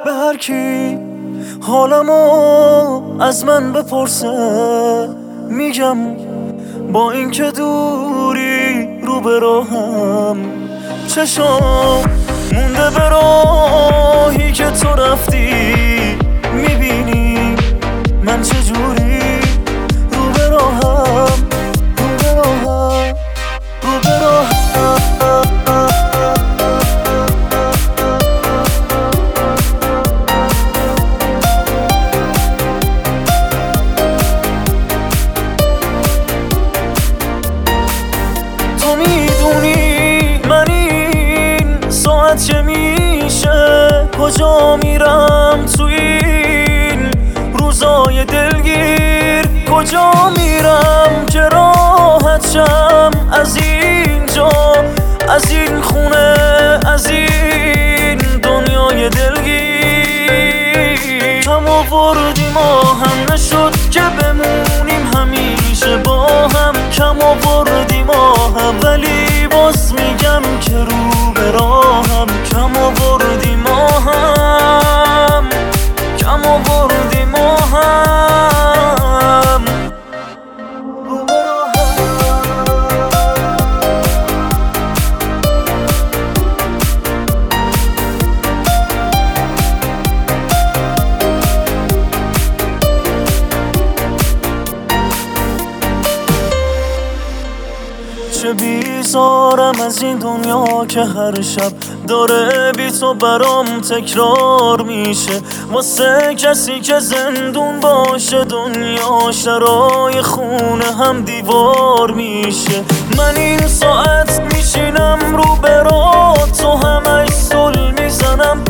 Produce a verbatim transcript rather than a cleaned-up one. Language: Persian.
به هر کی حالمو از من بپرسه میگم با اینکه دوری رو به راهم، چشام مونده به راهی که تو رفتی، میبینی من چجوری رو به راهم، رو به راهم، رو به راهم. تو میدونی من این ساعت چه میشه، کجا میرم تو این روزای دلگیر، کجا میرم که راحت شم از اینجا، از این خونه، از این دنیای دلگیر. کم آوردی ما هم نشد که بمونیم همیشه با هم، کم آوردی ما هم ولی باز میگم که رو به راهم، کم آوردی ما هم، کم آوردی ما هم، رو به راهم. چه بیزارم از این دنیا که هر شب داره بی تو برام تکرار میشه، واسه کسی که زندون باشه دنیا شرای خونه هم دیوار میشه. من این ساعت میشینم رو برا تو همش سل میزنم